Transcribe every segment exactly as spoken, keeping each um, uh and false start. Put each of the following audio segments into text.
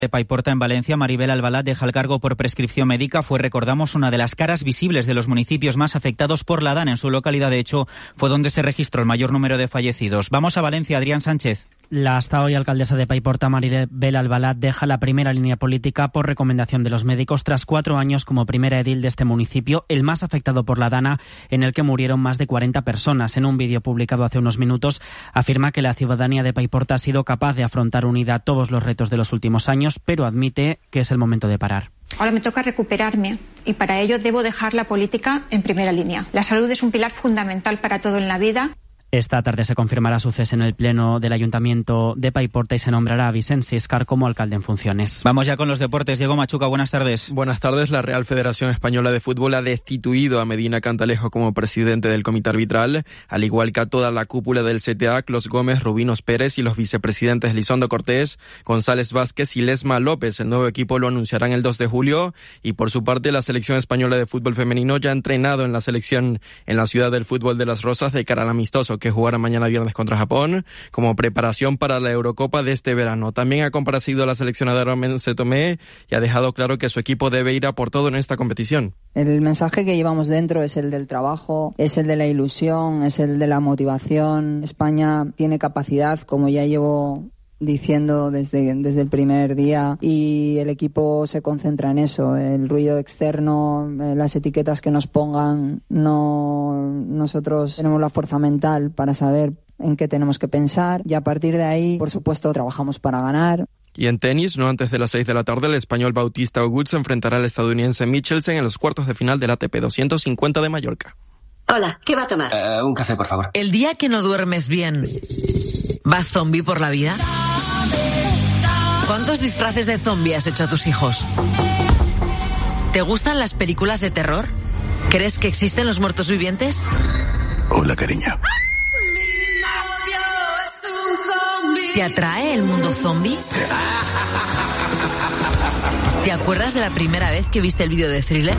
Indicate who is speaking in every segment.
Speaker 1: de Paiporta en Valencia, Maribel Albalat deja el cargo por prescripción médica. Fue, recordamos, una de las caras visibles de los municipios más afectados por la DANA. En su localidad, de hecho, fue donde se registró el mayor número de fallecidos. Vamos a Valencia, Adrián Sánchez.
Speaker 2: La hasta hoy alcaldesa de Paiporta, Maribel Albalat, deja la primera línea política por recomendación de los médicos tras cuatro años como primera edil de este municipio, el más afectado por la DANA, en el que murieron más de cuarenta personas. En un vídeo publicado hace unos minutos, afirma que la ciudadanía de Paiporta ha sido capaz de afrontar unida todos los retos de los últimos años, pero admite que es el momento de parar.
Speaker 3: Ahora me toca recuperarme y para ello debo dejar la política en primera línea. La salud es un pilar fundamental para todo en la vida.
Speaker 2: Esta tarde se confirmará su cese en el Pleno del Ayuntamiento de Paiporta y se nombrará a Vicent Siscar como alcalde en funciones.
Speaker 1: Vamos ya con los deportes. Diego Machuca, buenas tardes.
Speaker 4: Buenas tardes. La Real Federación Española de Fútbol ha destituido a Medina Cantalejo como presidente del comité arbitral, al igual que a toda la cúpula del C T A, Clos Gómez, Rubinos Pérez y los vicepresidentes Lizondo Cortés, González Vázquez y Lesma López. El nuevo equipo lo anunciarán el dos de julio y, por su parte, la selección española de fútbol femenino ya ha entrenado en la selección en la ciudad del fútbol de Las Rozas de cara al amistoso que jugará mañana viernes contra Japón, como preparación para la Eurocopa de este verano. También ha comparecido la seleccionadora Mense Tomé y ha dejado claro que su equipo debe ir a por todo en esta competición.
Speaker 5: El mensaje que llevamos dentro es el del trabajo, es el de la ilusión, es el de la motivación. España tiene capacidad, como ya llevo diciendo desde, desde el primer día, y el equipo se concentra en eso. El ruido externo, las etiquetas que nos pongan, no, nosotros tenemos la fuerza mental para saber en qué tenemos que pensar y a partir de ahí, por supuesto, trabajamos para ganar.
Speaker 4: Y en tenis, no antes de las seis de la tarde, el español Bautista Agut se enfrentará al estadounidense Michelsen en los cuartos de final del A T P doscientos cincuenta de Mallorca.
Speaker 6: Hola, ¿qué va a tomar?
Speaker 7: Uh, un café, por favor.
Speaker 8: El día que no duermes bien, ¿vas zombie por la vida? ¿Cuántos disfraces de zombie has hecho a tus hijos? ¿Te gustan las películas de terror? ¿Crees que existen los muertos vivientes?
Speaker 9: Hola, cariño.
Speaker 8: ¿Te atrae el mundo zombie? ¿Te acuerdas de la primera vez que viste el vídeo de Thriller?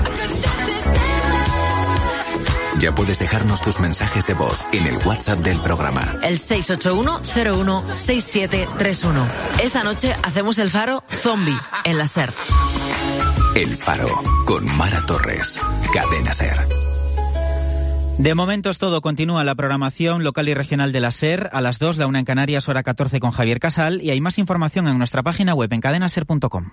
Speaker 9: Ya puedes dejarnos tus mensajes de voz en el WhatsApp del programa.
Speaker 8: El seis ocho uno cero uno seis siete tres uno. Esta noche hacemos el Faro Zombie en la SER.
Speaker 9: El Faro con Mara Torres. Cadena SER.
Speaker 1: De momento es todo. Continúa la programación local y regional de la SER. A las dos, la una en Canarias, hora catorce con Javier Casal. Y hay más información en nuestra página web en cadena ser punto com.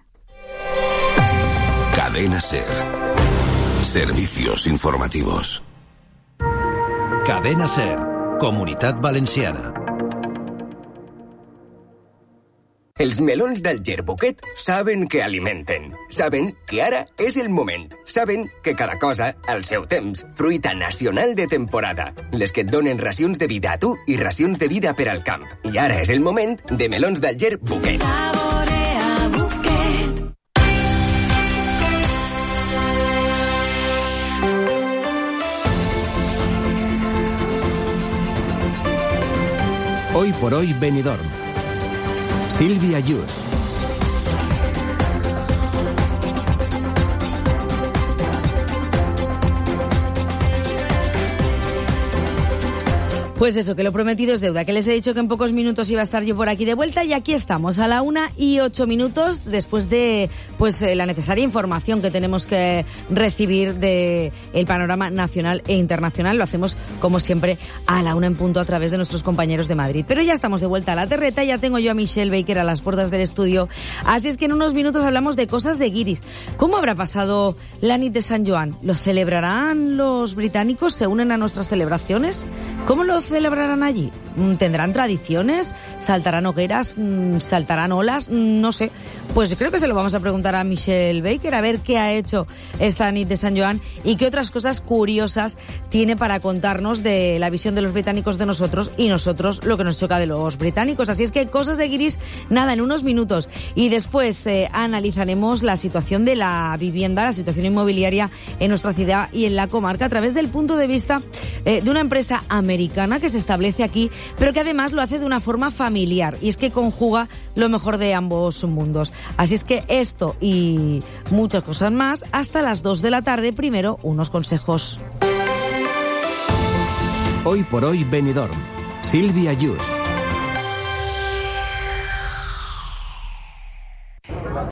Speaker 9: Cadena SER. Servicios informativos.
Speaker 10: Cadena SER, Comunitat Valenciana.
Speaker 11: Els melons del Gerbuquet saben que alimenten. Saben que ara és el moment. Saben que cada cosa al seu temps. Fruita nacional de temporada. Les que et donen racions de vida a tu i racions de vida per al camp. I ara és el moment de melons del Gerbuquet.
Speaker 12: Saborea Buquet.
Speaker 10: Hoy por hoy Benidorm. Silvia Yus.
Speaker 13: Pues eso, que lo prometido es deuda, que les he dicho que en pocos minutos iba a estar yo por aquí de vuelta y aquí estamos a la una y ocho minutos después de pues eh, la necesaria información que tenemos que recibir de el panorama nacional e internacional. Lo hacemos como siempre a la una en punto a través de nuestros compañeros de Madrid. Pero ya estamos de vuelta a la terreta, ya tengo yo a Michelle Baker a las puertas del estudio, así es que en unos minutos hablamos de cosas de guiris. ¿Cómo habrá pasado la nit de San Joan? ¿Lo celebrarán los británicos? ¿Se unen a nuestras celebraciones? ¿Cómo lo celebrarán allí? ¿Tendrán tradiciones? ¿Saltarán hogueras? ¿Saltarán olas? No sé. Pues creo que se lo vamos a preguntar a Michelle Baker, a ver qué ha hecho esta nit de San Joan y qué otras cosas curiosas tiene para contarnos de la visión de los británicos de nosotros y nosotros lo que nos choca de los británicos. Así es que cosas de guiris, nada, en unos minutos. Y después eh, analizaremos la situación de la vivienda, la situación inmobiliaria en nuestra ciudad y en la comarca a través del punto de vista eh, de una empresa americana que se establece aquí, pero que además lo hace de una forma familiar, y es que conjuga lo mejor de ambos mundos. Así es que esto y muchas cosas más hasta las dos de la tarde. Primero, unos consejos.
Speaker 10: Hoy por hoy Benidorm. Silvia Yus.